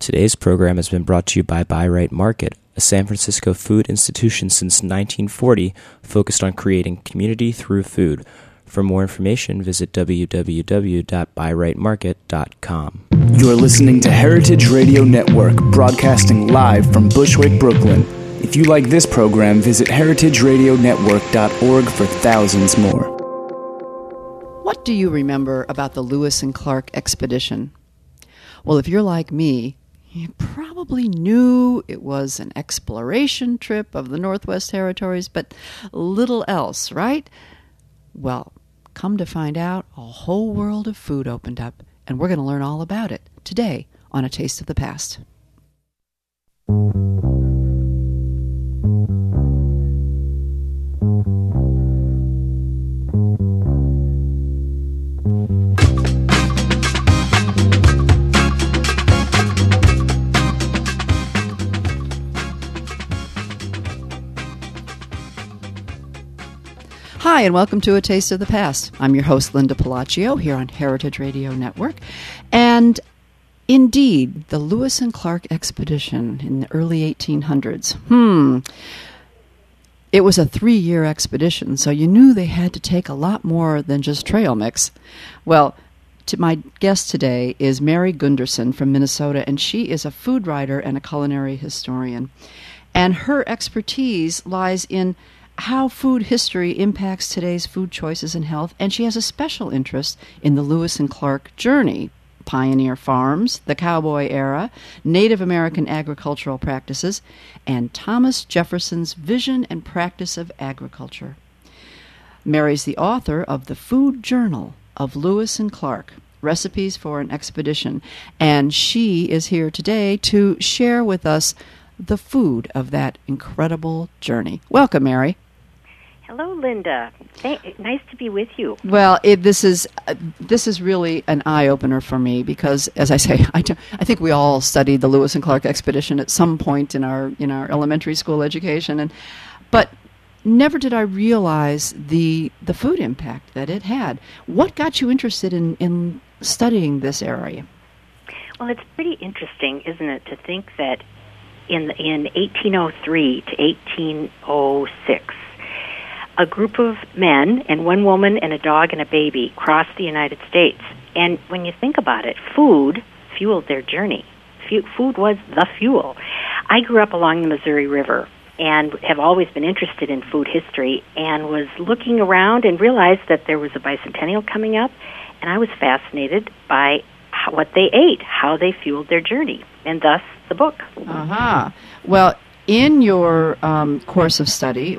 Today's program has been brought to you by Buy Right Market, a San Francisco food institution since 1940 focused on creating community through food. For more information, visit www.buyrightmarket.com. You're listening to Heritage Radio Network, broadcasting live from Bushwick, Brooklyn. If you like this program, visit heritageradionetwork.org for thousands more. What do you remember about the Lewis and Clark expedition? Well, if you're like me, you probably knew it was an exploration trip of the Northwest Territories, but little else, right? Well, come to find out, a whole world of food opened up, and we're going to learn all about it today on A Taste of the Past. Hi, and welcome to A Taste of the Past. I'm your host, Linda Palacio, here on Heritage Radio Network. And indeed, the Lewis and Clark expedition in the early 1800s. It was a 3-year expedition, so you knew they had to take a lot more than just trail mix. Well, my guest today is Mary Gunderson from Minnesota, and she is a food writer and a culinary historian. And her expertise lies in how food history impacts today's food choices and health, and she has a special interest in the Lewis and Clark journey, pioneer farms, the cowboy era, Native American agricultural practices, and Thomas Jefferson's vision and practice of agriculture. Mary's the author of The Food Journal of Lewis and Clark, Recipes for an Expedition, and she is here today to share with us the food of that incredible journey. Welcome, Mary. Hello, Linda. Nice to be with you. Well, this is really an eye-opener for me because, as I say, I think we all studied the Lewis and Clark expedition at some point in our elementary school education, but never did I realize the food impact that it had. What got you interested in studying this area? Well, it's pretty interesting, isn't it, to think that in 1803 to 1806, a group of men and one woman and a dog and a baby crossed the United States. And when you think about it, food fueled their journey. Food was the fuel. I grew up along the Missouri River and have always been interested in food history and was looking around and realized that there was a bicentennial coming up, and I was fascinated by what they ate, how they fueled their journey, and thus the book. Uh-huh. Well, in your course of study,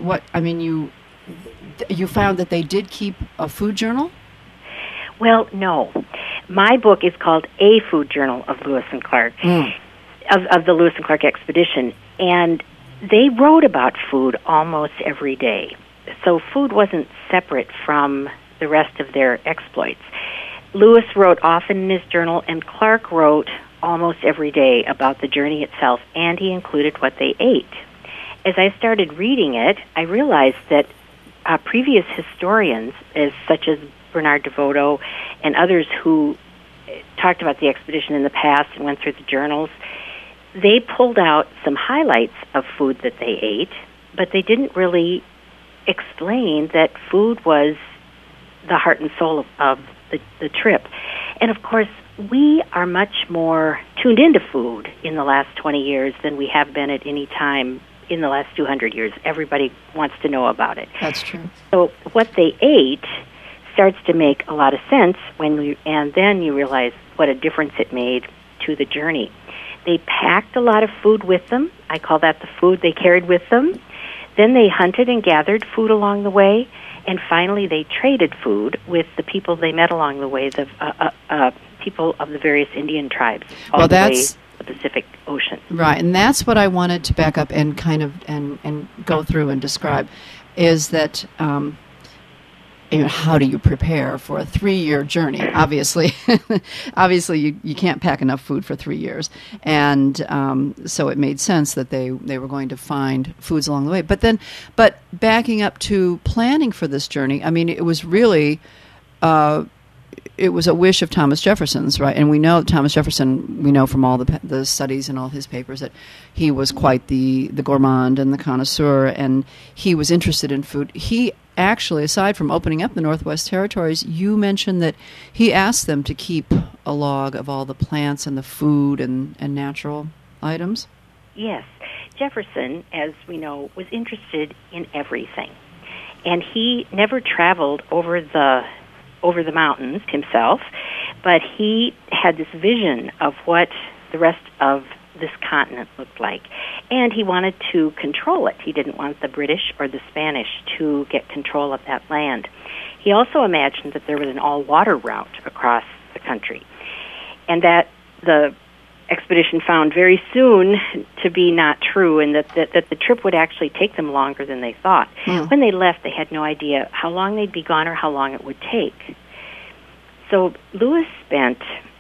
you found that they did keep a food journal? Well, no. My book is called A Food Journal of Lewis and Clark, of the Lewis and Clark expedition, and they wrote about food almost every day. So food wasn't separate from the rest of their exploits. Lewis wrote often in his journal, and Clark wrote almost every day about the journey itself, and he included what they ate. As I started reading it, I realized that previous historians, such as Bernard DeVoto and others who talked about the expedition in the past and went through the journals, they pulled out some highlights of food that they ate, but they didn't really explain that food was the heart and soul of the trip. And of course, we are much more tuned into food in the last 20 years than we have been at any time in the last 200 years. Everybody wants to know about it. That's true. So what they ate starts to make a lot of sense and then you realize what a difference it made to the journey. They packed a lot of food with them. I call that the food they carried with them. Then they hunted and gathered food along the way. And finally, they traded food with the people they met along the way, the people of the various Indian tribes all the way to the Pacific Ocean. Right, and that's what I wanted to back up and kind of and go through and describe, is that how do you prepare for a 3-year journey? Obviously, you can't pack enough food for 3 years, and so it made sense that they were going to find foods along the way. But backing up to planning for this journey, I mean, it was really it was a wish of Thomas Jefferson's, right? And we know Thomas Jefferson, we know from all the studies and all his papers that he was quite the gourmand and the connoisseur, and he was interested in food. He actually, aside from opening up the Northwest Territories, you mentioned that he asked them to keep a log of all the plants and the food and natural items. Yes. Jefferson, as we know, was interested in everything. And he never traveled over the mountains himself, but he had this vision of what the rest of this continent looked like. And he wanted to control it. He didn't want the British or the Spanish to get control of that land. He also imagined that there was an all-water route across the country, and that the expedition found very soon to be not true, and that the trip would actually take them longer than they thought. When they left, they had no idea how long they'd be gone or how long it would take. So Lewis spent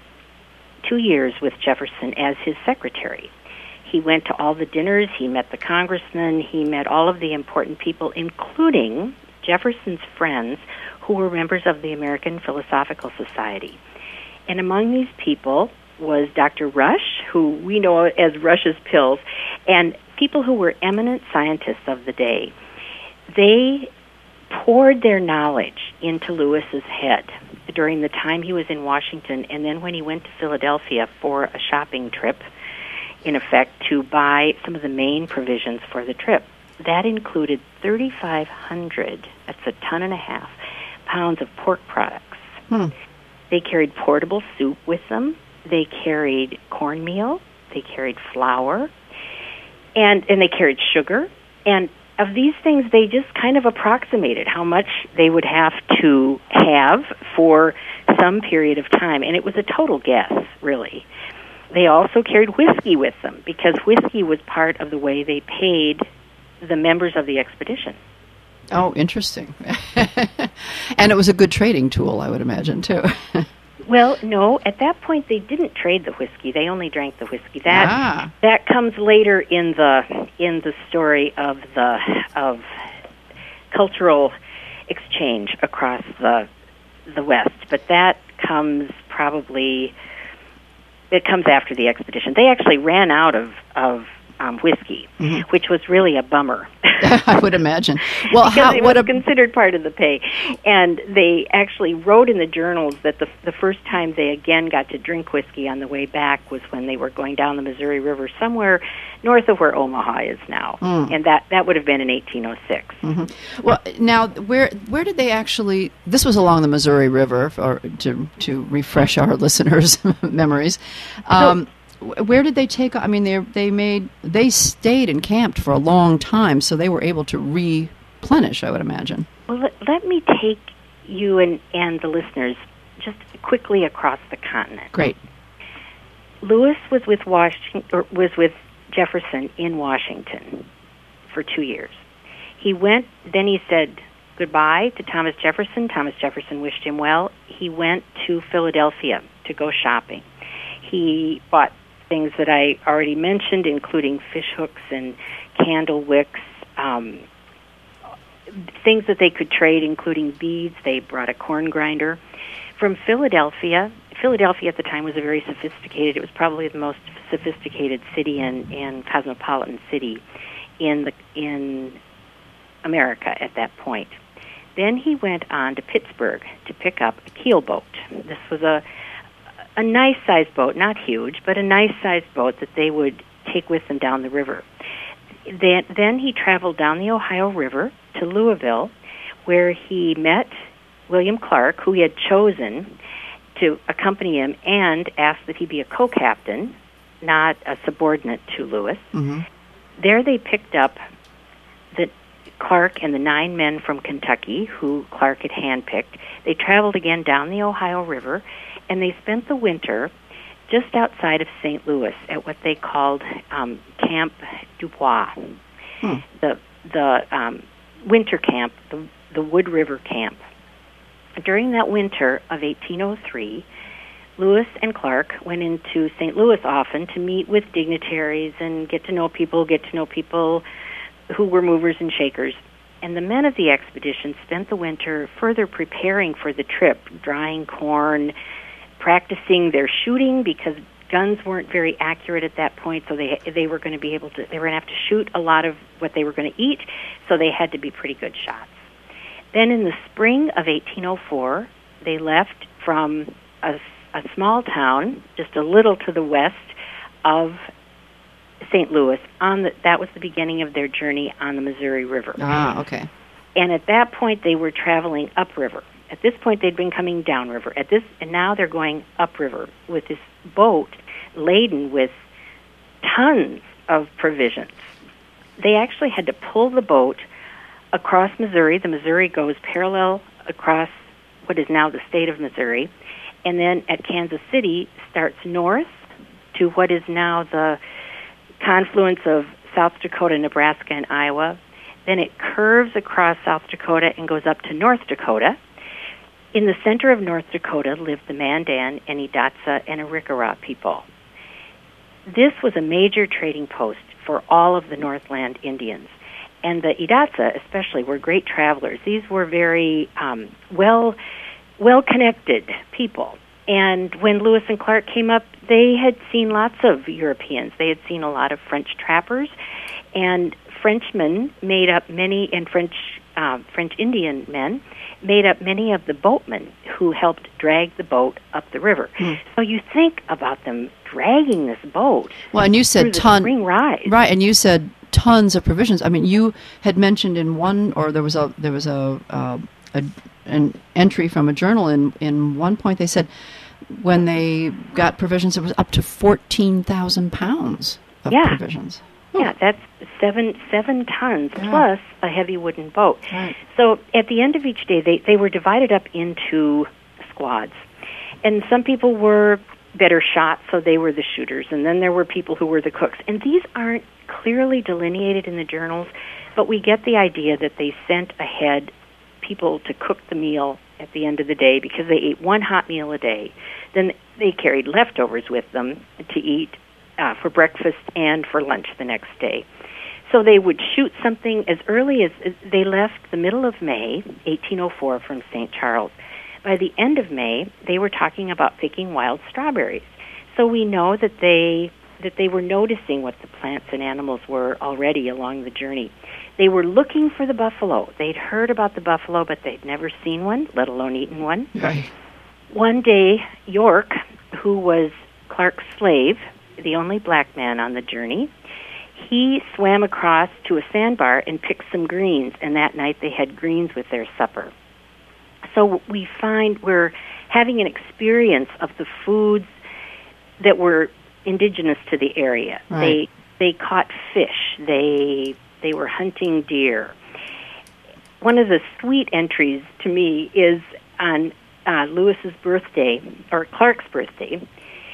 2 years with Jefferson as his secretary. He went to all the dinners, he met the congressmen, he met all of the important people, including Jefferson's friends who were members of the American Philosophical Society. And among these people was Dr. Rush, who we know as Rush's Pills, and people who were eminent scientists of the day. They poured their knowledge into Lewis's head during the time he was in Washington, and then when he went to Philadelphia for a shopping trip, in effect, to buy some of the main provisions for the trip. That included 3,500, that's a ton and a half, pounds of pork products. They carried portable soup with them. They carried cornmeal. They carried flour. And they carried sugar. And of these things, they just kind of approximated how much they would have to have for some period of time. And it was a total guess, really. They also carried whiskey with them, because whiskey was part of the way they paid the members of the expedition. Oh, interesting. And it was a good trading tool, I would imagine, too. Well, no, at that point they didn't trade the whiskey. They only drank the whiskey. That comes later in the story of cultural exchange across the West. But that comes after the expedition. They actually ran out of whiskey, which was really a bummer. I would imagine. Well, because it was considered part of the pay. And they actually wrote in the journals that the first time they again got to drink whiskey on the way back was when they were going down the Missouri River somewhere north of where Omaha is now. And that would have been in 1806. Well, now, where did they actually... This was along the Missouri River, to refresh our listeners' memories. Where did they take? I mean, they stayed and camped for a long time, so they were able to replenish, I would imagine. Well, let me take you and the listeners just quickly across the continent. Great. Lewis was with Jefferson in Washington for 2 years. He went. Then he said goodbye to Thomas Jefferson. Thomas Jefferson wished him well. He went to Philadelphia to go shopping. He bought things that I already mentioned, including fish hooks and candle wicks, things that they could trade, including beads. They brought a corn grinder. From Philadelphia at the time was a very sophisticated, it was probably the most sophisticated city and cosmopolitan city in America at that point. Then he went on to Pittsburgh to pick up a keelboat. This was a nice-sized boat, not huge, but a nice-sized boat that they would take with them down the river. Then he traveled down the Ohio River to Louisville, where he met William Clark, who he had chosen to accompany him, and asked that he be a co-captain, not a subordinate to Lewis. There they picked up Clark and the 9 men from Kentucky, who Clark had handpicked. They traveled again down the Ohio River, and they spent the winter just outside of St. Louis at what they called Camp Dubois, the winter camp, the Wood River camp. During that winter of 1803, Lewis and Clark went into St. Louis often to meet with dignitaries and get to know people who were movers and shakers. And the men of the expedition spent the winter further preparing for the trip, drying corn, practicing their shooting because guns weren't very accurate at that point, so they were going to have to shoot a lot of what they were going to eat, so they had to be pretty good shots. Then in the spring of 1804, they left from a small town just a little to the west of St. Louis. That was the beginning of their journey on the Missouri River. Ah, okay. And at that point, they were traveling upriver. At this point, they'd been coming downriver. And now they're going upriver with this boat laden with tons of provisions. They actually had to pull the boat across Missouri. The Missouri goes parallel across what is now the state of Missouri, and then at Kansas City starts north to what is now the confluence of South Dakota, Nebraska, and Iowa. Then it curves across South Dakota and goes up to North Dakota. In the center of North Dakota lived the Mandan and Hidatsa and Arikara people. This was a major trading post for all of the Northland Indians. And the Hidatsa especially were great travelers. These were very well-connected people. And when Lewis and Clark came up, they had seen lots of Europeans. They had seen a lot of French trappers, and Frenchmen made up many, and French Indian men made up many of the boatmen who helped drag the boat up the river. So you think about them dragging this boat. Well, and you said spring ride, right? And you said tons of provisions. I mean, you had mentioned in one, or there was an entry from a journal in one point. They said when they got provisions, it was up to 14,000 pounds of provisions. Yeah, that's seven tons plus a heavy wooden boat. Right. So at the end of each day, they were divided up into squads. And some people were better shot, so they were the shooters. And then there were people who were the cooks. And these aren't clearly delineated in the journals, but we get the idea that they sent ahead people to cook the meal at the end of the day because they ate one hot meal a day. Then they carried leftovers with them to eat for breakfast and for lunch the next day. So they would shoot something as early as they left the middle of May, 1804, from St. Charles. By the end of May, they were talking about picking wild strawberries. So we know that they were noticing what the plants and animals were already along the journey. They were looking for the buffalo. They'd heard about the buffalo, but they'd never seen one, let alone eaten one. Right. One day, York, who was Clark's slave, the only black man on the journey, he swam across to a sandbar and picked some greens, and that night they had greens with their supper. So we find we're having an experience of the foods that were indigenous to the area. Right. They caught fish. They were hunting deer. One of the sweet entries to me is on Lewis's birthday, or Clark's birthday.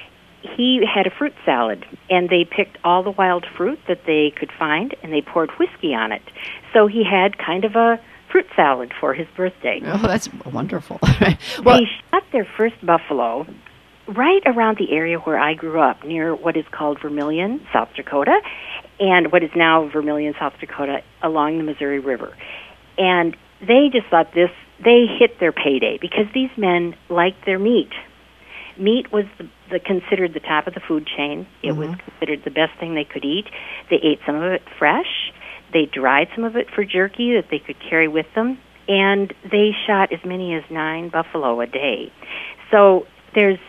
He had a fruit salad, and they picked all the wild fruit that they could find, and they poured whiskey on it. So he had kind of a fruit salad for his birthday. Oh, that's wonderful. Well, they shot their first buffalo right around the area where I grew up, near what is called Vermilion, South Dakota, and what is now Vermilion, South Dakota, along the Missouri River. And they just thought they hit their payday because these men liked their meat. Meat was considered the top of the food chain. It was considered the best thing they could eat. They ate some of it fresh. They dried some of it for jerky that they could carry with them. And they shot as many as 9 buffalo a day. So they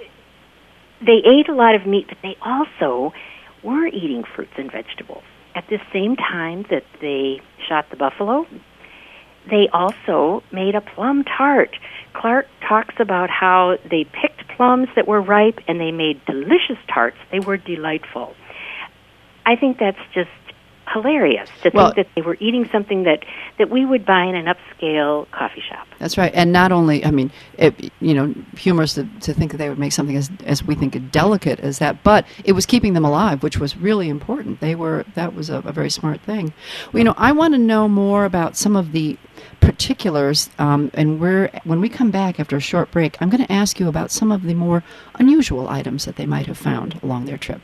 ate a lot of meat, but they also were eating fruits and vegetables. At the same time that they shot the buffalo, they also made a plum tart. Clark talks about how they picked plums that were ripe and they made delicious tarts. They were delightful. I think that's just hilarious to think that they were eating something that we would buy in an upscale coffee shop. That's right. And not only, I mean, humorous to think that they would make something as we think delicate as that, but it was keeping them alive, which was really important. That was a very smart thing. Well, I want to know more about some of the particulars, and when we come back after a short break, I'm going to ask you about some of the more unusual items that they might have found along their trip.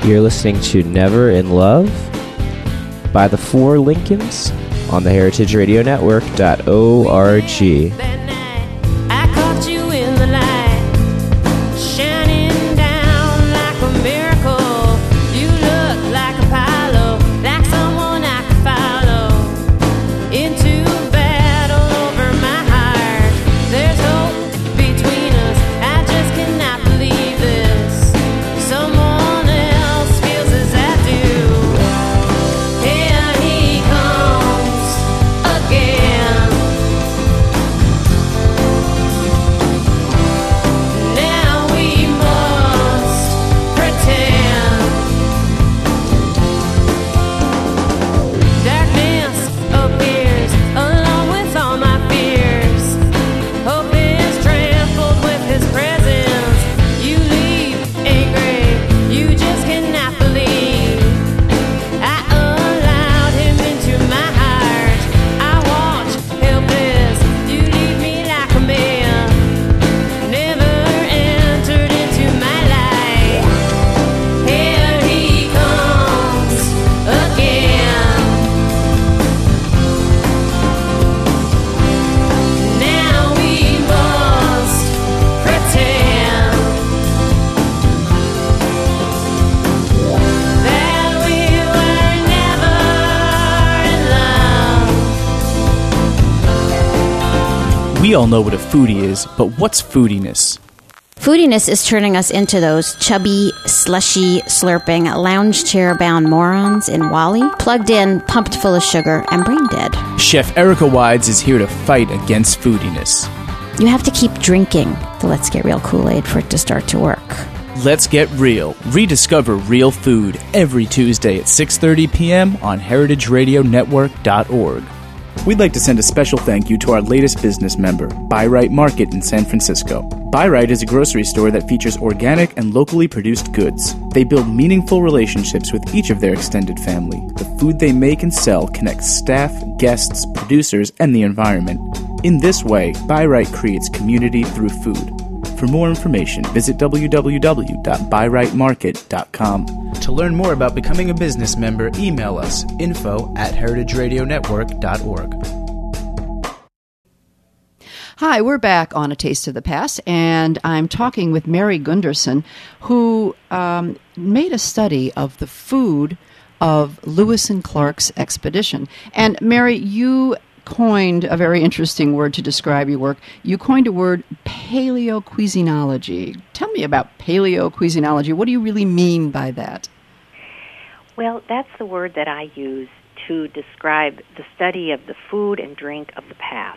You're listening to Never in Love by the Four Lincolns on the heritageradionetwork.org. We all know what a foodie is, but what's foodiness? Foodiness is turning us into those chubby, slushy, slurping, lounge chair-bound morons in WALL-E, plugged in, pumped full of sugar, and brain dead. Chef Erica Wides is here to fight against foodiness. You have to keep drinking the Let's Get Real Kool-Aid for it to start to work. Let's get real. Rediscover real food every Tuesday at 6:30 p.m. on heritageradionetwork.org. We'd like to send a special thank you to our latest business member, Buy Right Market in San Francisco. Buy Right is a grocery store that features organic and locally produced goods. They build meaningful relationships with each of their extended family. The food they make and sell connects staff, guests, producers, and the environment. In this way, Buy Right creates community through food. For more information, visit www.buyrightmarket.com. To learn more about becoming a business member, email us info@heritageradionetwork.org. Hi, we're back on A Taste of the Past, and I'm talking with Mary Gunderson, who made a study of the food of Lewis and Clark's expedition. And Mary, you coined a very interesting word to describe your work. You coined a word, paleocuisinology. Tell me about paleocuisinology. What do you really mean by that? Well, that's the word that I use to describe the study of the food and drink of the past.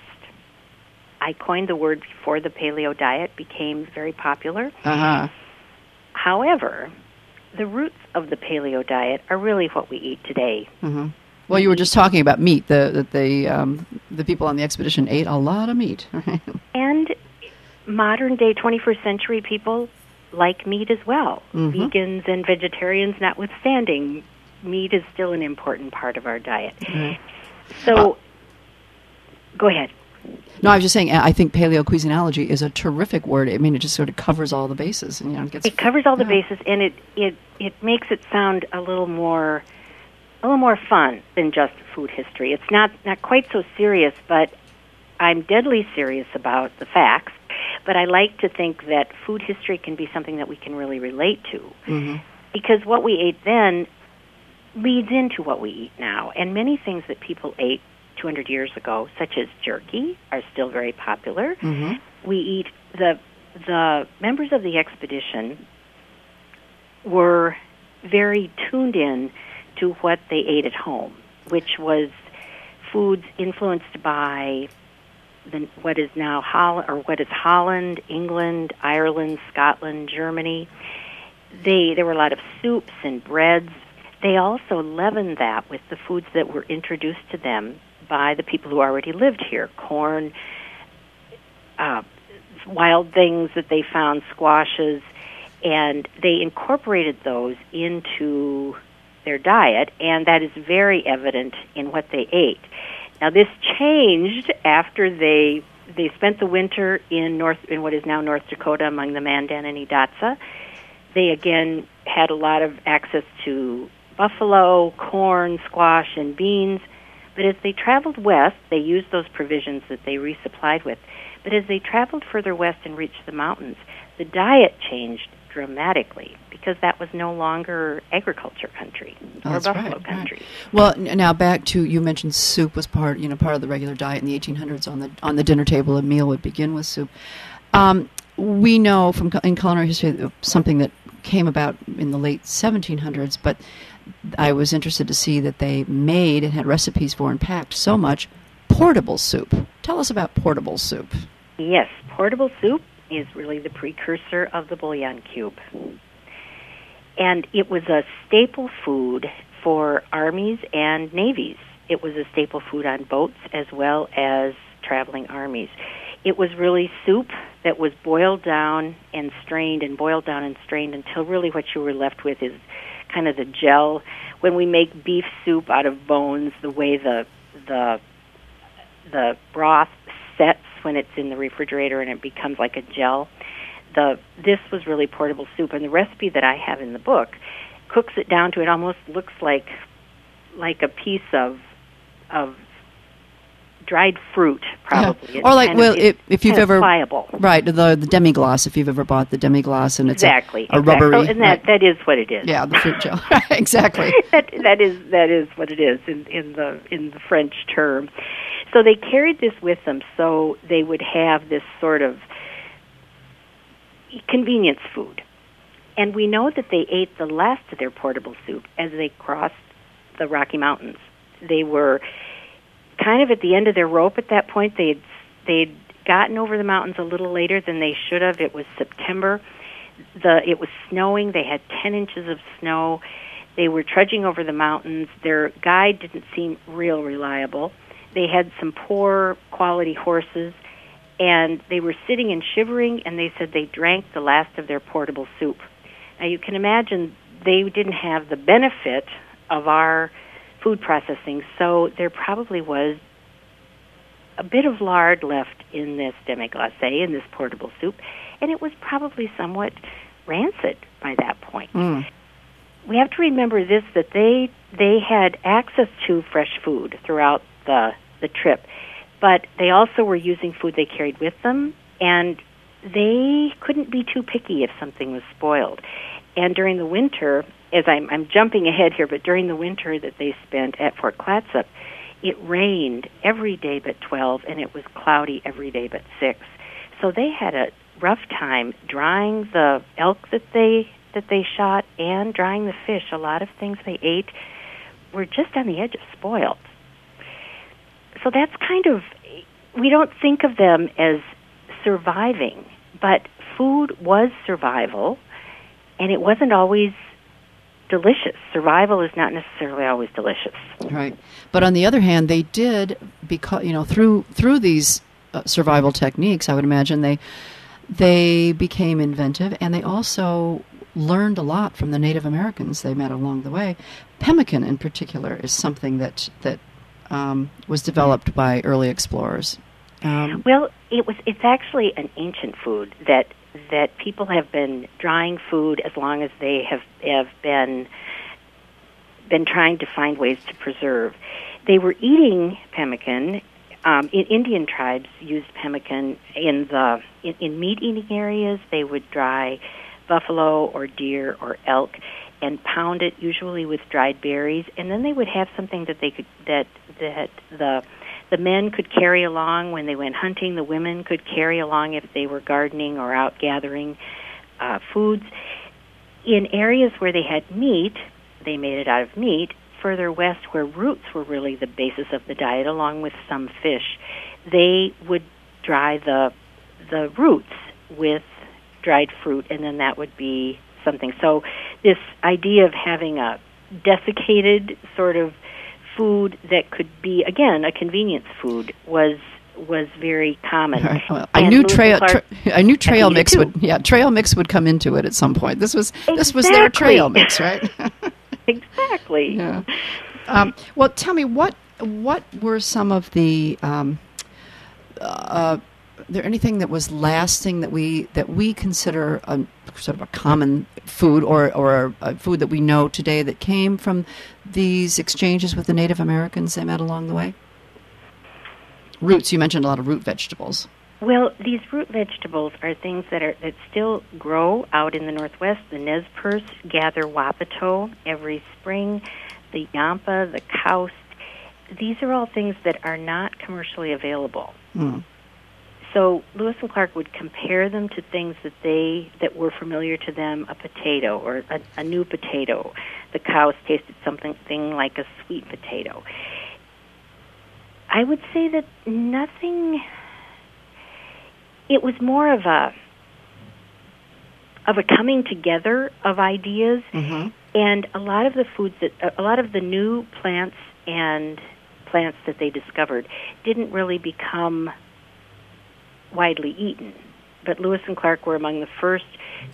I coined the word before the paleo diet became very popular. Uh-huh. However, the roots of the paleo diet are really what we eat today. Mm-hmm. Well, you were just talking about meat. The people on the expedition ate a lot of meat. And modern-day 21st century people like meat as well. Mm-hmm. Vegans and vegetarians notwithstanding, meat is still an important part of our diet. Mm-hmm. So, go ahead. No, I was just saying, I think paleocuisinology is a terrific word. I mean, it just sort of covers all the bases. And, it covers all the bases, and it makes it sound a little more fun than just food history. It's not quite so serious, but I'm deadly serious about the facts. But I like to think that food history can be something that we can really relate to. Mm-hmm. Because what we ate then leads into what we eat now. And many things that people ate 200 years ago, such as jerky, are still very popular. Mm-hmm. We eat the members of the expedition were very tuned in to what they ate at home, which was foods influenced by what is Holland, England, Ireland, Scotland, Germany. There were a lot of soups and breads. They also leavened that with the foods that were introduced to them by the people who already lived here: corn, wild things that they found, squashes, and they incorporated those into their diet, and that is very evident in what they ate. Now, this changed after they spent the winter in what is now North Dakota among the Mandan and Hidatsa. They, again, had a lot of access to buffalo, corn, squash, and beans. But as they traveled west, they used those provisions that they resupplied with. But as they traveled further west and reached the mountains, the diet changed dramatically because that was no longer agriculture country or buffalo country. Right. Well, now back to, you mentioned soup was part of the regular diet in the 1800s. On the dinner table, a meal would begin with soup. We know in culinary history something that came about in the late 1700s, but I was interested to see that they made and had recipes for and packed so much portable soup. Tell us about portable soup. Yes, portable soup is really the precursor of the bouillon cube. And it was a staple food for armies and navies. It was a staple food on boats as well as traveling armies. It was really soup that was boiled down and strained and boiled down and strained until really what you were left with is kind of the gel. When we make beef soup out of bones, the way the broth sets when it's in the refrigerator and it becomes like a gel, this was really portable soup. And the recipe that I have in the book cooks it down to, it almost looks like a piece of dried fruit, probably. Yeah. Or like, if you've ever pliable. Right, the demi-glace, if you've ever bought the demi-glace and it's exactly a rubbery. Oh, and that is what it is. Yeah, the fruit gel. Exactly. that is what it is in the French term. So they carried this with them, so they would have this sort of convenience food. And we know that they ate the last of their portable soup as they crossed the Rocky Mountains. They were kind of at the end of their rope at that point. They'd gotten over the mountains a little later than they should have. It was September. It was snowing. They had 10 inches of snow. They were trudging over the mountains. Their guide didn't seem real reliable. They had some poor quality horses, and they were sitting and shivering, and they said they drank the last of their portable soup. Now you can imagine they didn't have the benefit of our food processing, so there probably was a bit of lard left in this demi-glace, in this portable soup, and it was probably somewhat rancid by that point. Mm. We have to remember this, that they had access to fresh food throughout the trip, but they also were using food they carried with them, and they couldn't be too picky if something was spoiled. And during the winter, as I'm jumping ahead here, but during the winter that they spent at Fort Clatsop, it rained every day but 12, and it was cloudy every day but 6. So they had a rough time drying the elk that they shot and drying the fish. A lot of things they ate were just on the edge of spoiled. So that's kind of, we don't think of them as surviving, but food was survival, and it wasn't always delicious. Survival is not necessarily always delicious. Right. But on the other hand, they did, because through these survival techniques, I would imagine they became inventive, and they also learned a lot from the Native Americans they met along the way. Pemmican, in particular, is something that was developed by early explorers. Well, it's actually an ancient food that people have been drying food as long as they have been trying to find ways to preserve. They were eating pemmican. Indian tribes used pemmican in meat-eating areas. They would dry buffalo or deer or elk and pound it, usually with dried berries, and then they would have something that the men could carry along when they went hunting. The women could carry along if they were gardening or out gathering foods. In areas where they had meat, they made it out of meat. Further west, where roots were really the basis of the diet, along with some fish, they would dry the roots with dried fruit, and then that would be something. So this idea of having a desiccated sort of food that could be, again, a convenience food was very common. Well, I knew trail mix would come into it at some point. This was their trail mix, right? Exactly. Yeah. Well, tell me, what were some of the there anything that was lasting that we consider sort of a common food or a food that we know today that came from these exchanges with the Native Americans they met along the way? Roots. You mentioned a lot of root vegetables. Well, these root vegetables are things that still grow out in the Northwest. The Nez Perce gather wapato every spring. The yampa, the kaust. These are all things that are not commercially available. Mm. So Lewis and Clark would compare them to things that were familiar to them, a potato or a new potato. The kaust tasted something like a sweet potato. I would say that nothing. It was more of a coming together of ideas, Mm-hmm. and a lot of the new plants that they discovered didn't really become widely eaten. But Lewis and Clark were among the first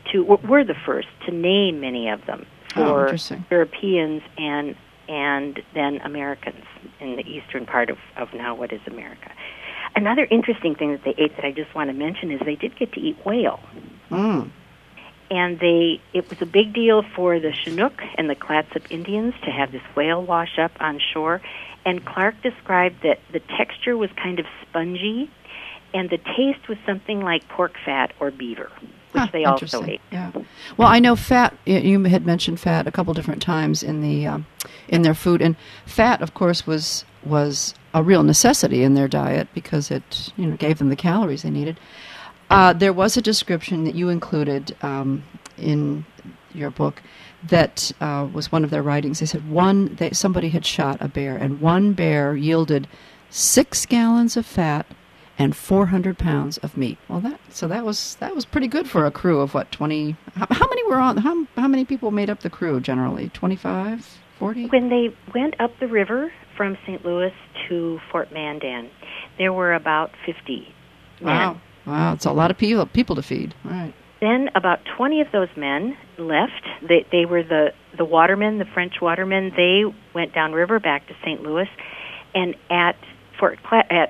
to name many of them for Europeans and then Americans in the eastern part of now what is America. Another interesting thing that they ate that I just want to mention is they did get to eat whale. Mm. And it was a big deal for the Chinook and the Clatsop Indians to have this whale wash up on shore. And Clark described that the texture was kind of spongy, and the taste was something like pork fat or beaver, which they also ate. Yeah. Well, I know fat. You had mentioned fat a couple different times in their food, and fat, of course, was a real necessity in their diet because it gave them the calories they needed. There was a description that you included in your book that was one of their writings. They said somebody had shot a bear, and one bear yielded 6 gallons of fat and 400 pounds of meat. Well, that was pretty good for a crew of what, 20? How many were on? How many people made up the crew generally? 25, 40? When they went up the river from St. Louis to Fort Mandan, there were about 50 men. Wow, it's a lot of people to feed. All right. Then about 20 of those men left. They were the watermen, the French watermen. They went downriver back to St. Louis, and at Fort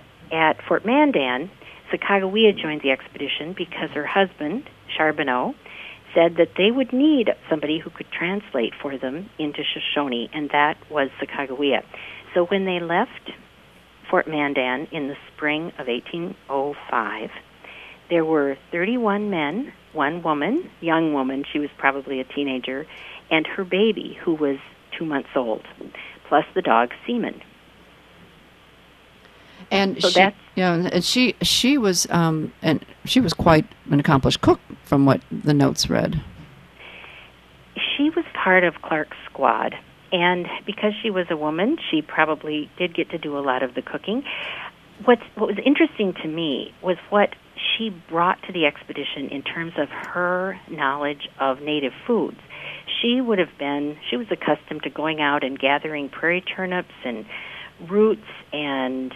Mandan, Sacagawea joined the expedition because her husband, Charbonneau, said that they would need somebody who could translate for them into Shoshone, and that was Sacagawea. So when they left Fort Mandan in the spring of 1805, there were 31 men, one woman, young woman, she was probably a teenager, and her baby, who was 2 months old, plus the dog Seaman. And so she was quite an accomplished cook, from what the notes read. She was part of Clark's squad, and because she was a woman, she probably did get to do a lot of the cooking. What was interesting to me was what she brought to the expedition in terms of her knowledge of native foods. She was accustomed to going out and gathering prairie turnips and roots and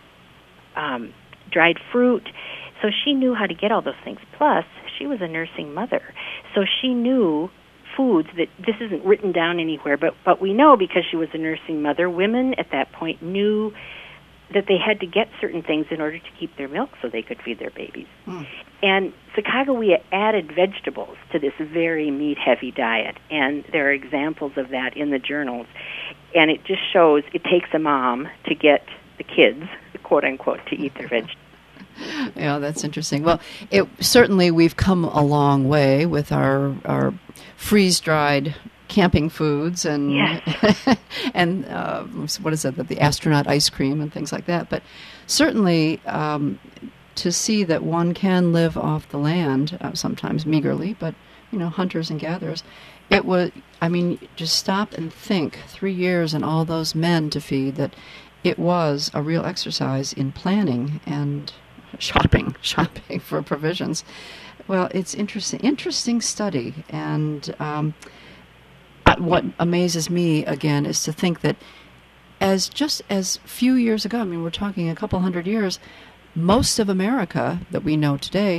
dried fruit. So she knew how to get all those things. Plus, she was a nursing mother. So she knew foods that this isn't written down anywhere, but we know because she was a nursing mother, women at that point knew that they had to get certain things in order to keep their milk so they could feed their babies. Mm. And Sacagawea added vegetables to this very meat-heavy diet, and there are examples of that in the journals. And it just shows it takes a mom to get the kids, quote-unquote, to eat their vegetables. Yeah, that's interesting. Well, certainly we've come a long way with our freeze-dried camping foods and yes. and what is it, the astronaut ice cream and things like that. But certainly to see that one can live off the land, sometimes meagerly, but hunters and gatherers. It was, just stop and think, 3 years and all those men to feed, that it was a real exercise in planning and shopping for provisions. Well, it's interesting study, and what amazes me again is to think that just as few years ago, we're talking a couple hundred years, most of America that we know today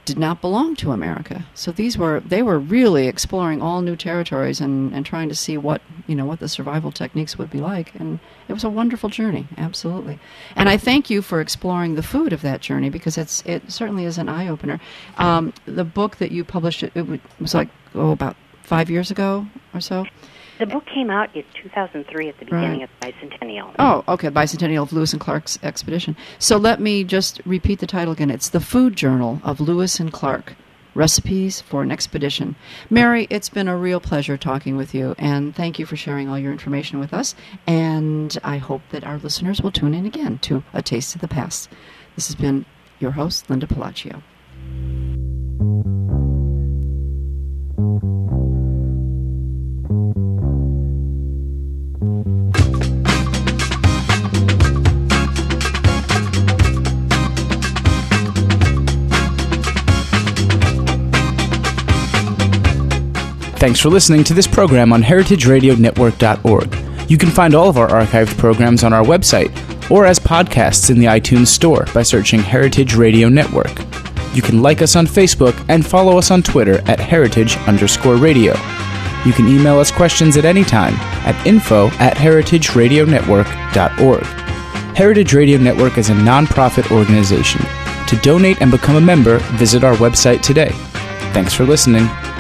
did not belong to America. So they were really exploring all new territories and trying to see what the survival techniques would be like. And it was a wonderful journey, absolutely. And I thank you for exploring the food of that journey, because it certainly is an eye-opener. The book that you published, it was like, about 5 years ago or so? The book came out in 2003 at the beginning of the bicentennial. Oh, okay, bicentennial of Lewis and Clark's expedition. So let me just repeat the title again. It's The Food Journal of Lewis and Clark, Recipes for an Expedition. Mary, it's been a real pleasure talking with you, and thank you for sharing all your information with us. And I hope that our listeners will tune in again to A Taste of the Past. This has been your host, Linda Palacio. Thanks for listening to this program on heritageradionetwork.org. You can find all of our archived programs on our website or as podcasts in the iTunes Store by searching Heritage Radio Network. You can like us on Facebook and follow us on Twitter at @heritage_radio. You can email us questions at any time at info@heritageradionetwork.org. Heritage Radio Network is a nonprofit organization. To donate and become a member, visit our website today. Thanks for listening.